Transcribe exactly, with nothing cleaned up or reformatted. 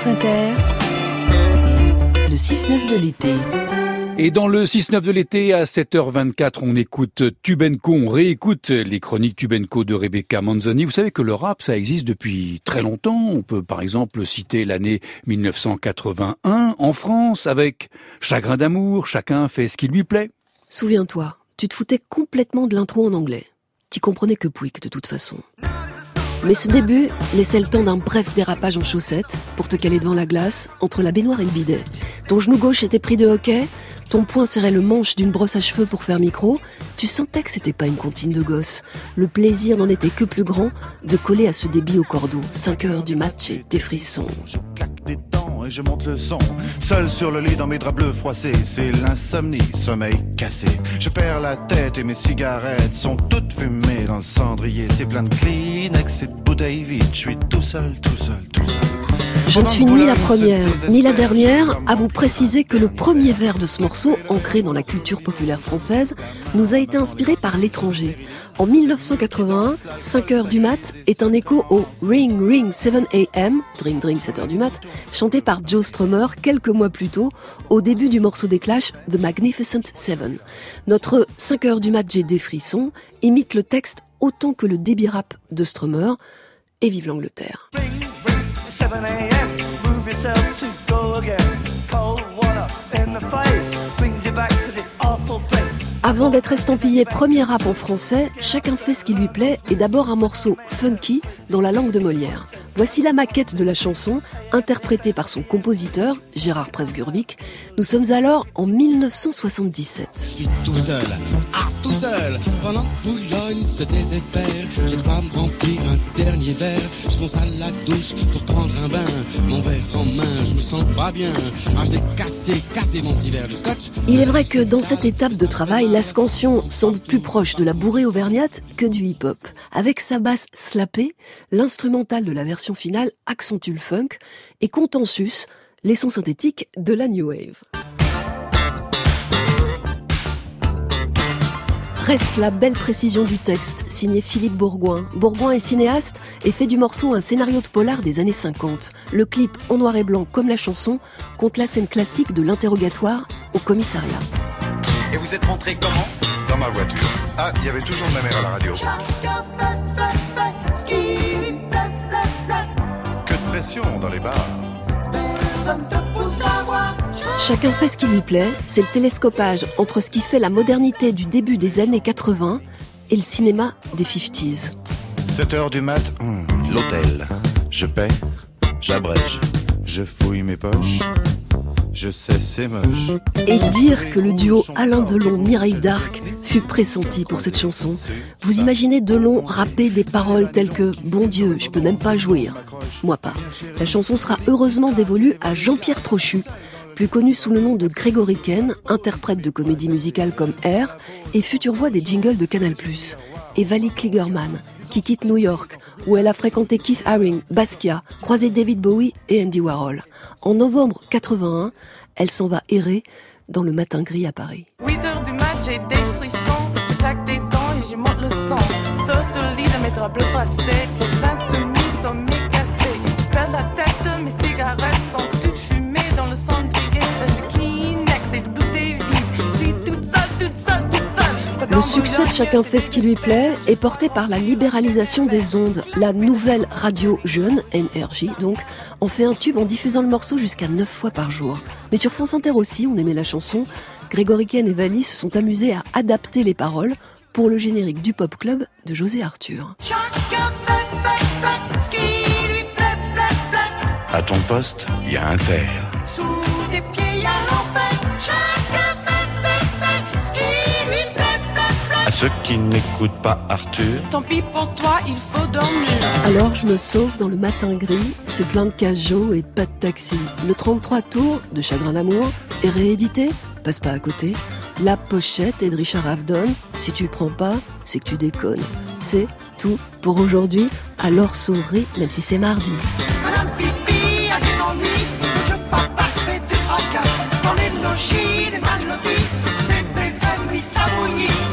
France Inter, le six neuf de l'été. Et dans le six neuf de l'été, à sept heures vingt-quatre, on écoute Tube and Co, on réécoute les chroniques Tube and Co de Rebecca Manzoni. Vous savez que le rap, ça existe depuis très longtemps. On peut par exemple citer l'année mille neuf cent quatre-vingt-un en France avec Chagrin d'amour, chacun fait ce qui lui plaît. Souviens-toi, tu te foutais complètement de l'intro en anglais. T'y comprenais que pouic de toute façon. Mais ce début laissait le temps d'un bref dérapage en chaussettes pour te caler devant la glace, entre la baignoire et le bidet. Ton genou gauche était pris de hockey, ton poing serrait le manche d'une brosse à cheveux pour faire micro. Tu sentais que c'était pas une comptine de gosse. Le plaisir n'en était que plus grand de coller à ce débit au cordeau. cinq heures du match et des frissons. Je claque des dents et je monte le son. Seul sur le lit dans mes draps bleus froissés, c'est l'insomnie, sommeil cassé. Je perds la tête et mes cigarettes sont toutes fumées dans le cendrier. C'est plein de Kleenex et de bouteilles vides. Je suis tout seul, tout seul, tout seul. Je ne suis ni la première, ni la dernière à vous préciser que le premier vers de ce morceau, ancré dans la culture populaire française, nous a été inspiré par l'étranger. En mille neuf cent quatre-vingt-un, cinq heures du mat est un écho au Ring Ring sept a m, Drink Drink sept heures du mat, chanté par Joe Strummer quelques mois plus tôt, au début du morceau des Clash, The Magnificent Seven. Notre cinq heures du mat, j'ai des frissons, imite le texte autant que le débit rap de Strummer, et vive l'Angleterre. seven a.m. Move yourself to go again. Cold water in the face brings you back to this awful place. Avant d'être estampillé premier rap en français, Chacun fait ce qui lui plaît est d'abord un morceau funky dans la langue de Molière. Voici la maquette de la chanson, interprétée par son compositeur, Gérard Presgurvic. Nous sommes alors en mille neuf cent soixante-dix-sept. Je suis tout seul, ah tout seul, pendant que Boulogne se désespère. J'ai de quoi me remplir un dernier verre. Je fonce à la douche pour prendre un bain. Mon verre en main, je me sens pas bien. Ah je l'ai cassé, cassé mon petit verre de scotch. Il est vrai que dans cette étape de travail, la scansion semble plus proche de la bourrée auvergnate que du hip-hop. Avec sa basse slappée, l'instrumental de la version finale accentue le funk et compte en sus les sons synthétiques de la New Wave. Reste la belle précision du texte, signé Philippe Bourgoin. Bourgoin est cinéaste et fait du morceau un scénario de polar des années cinquante. Le clip, en noir et blanc comme la chanson, compte la scène classique de l'interrogatoire au commissariat. Et vous êtes rentré comment ? Dans ma voiture. Ah, il y avait toujours ma mère à la radio. Que de pression dans les bars. Chacun fait ce qui lui plaît, c'est le télescopage entre ce qui fait la modernité du début des années quatre-vingts et le cinéma des cinquantaines. sept heures du mat, hum, l'hôtel. Je paie, j'abrège, je fouille mes poches. Je sais, c'est moche. Et dire que le duo Alain Delon-Mireille Darc fut pressenti pour cette chanson. Vous imaginez Delon rapper des paroles telles que « Bon Dieu, je peux même pas jouir ». Moi pas. La chanson sera heureusement dévolue à Jean-Pierre Trochu, plus connu sous le nom de Grégory Ken, interprète de comédies musicales comme Air et future voix des jingles de Canal plus. Et Vali Kligerman, qui quitte New York, où elle a fréquenté Keith Haring, Basquiat, croisé David Bowie et Andy Warhol. En novembre quatre-vingt-un, elle s'en va errer dans le matin gris à Paris. huit heures du mat, j'ai des frissons, je claque des dents et j'y monte le sang. Sur ce lit de mes draps bleus froissés, sur l'insomnie, sommeil cassé. Je perds la tête, mes cigarettes sont toutes fumées dans le cendrier, espèce de Kleenex et de bouteilles vides. Je suis toute seule, toute seule, toute seule. Le succès de Chacun fait ce qui lui plaît est porté par la libéralisation des ondes. La nouvelle radio jeune, N R J donc, en fait un tube en diffusant le morceau jusqu'à neuf fois par jour. Mais sur France Inter aussi, on aimait la chanson. Grégory Ken et Vali se sont amusés à adapter les paroles pour le générique du Pop Club de José Arthur. À ton poste, il y a un fer. Sous tes pieds, y a l'enfer. Chacun fait, fait, fait ce qui lui plaît, plaît, plaît. À ceux qui n'écoutent pas Arthur. Tant pis pour toi, il faut dormir. Alors je me sauve dans le matin gris, c'est plein de cajots et pas de taxi. Le trente-trois tours de Chagrin d'amour est réédité, passe pas à côté. La pochette est de Richard Avedon. Si tu prends pas, c'est que tu déconnes. C'est tout pour aujourd'hui. Alors souris, même si c'est mardi. Madame Pipi a des ennuis, monsieur papa se fait des tracas. Dans les logis des mal lotis, bébé fait lui s'abouillir.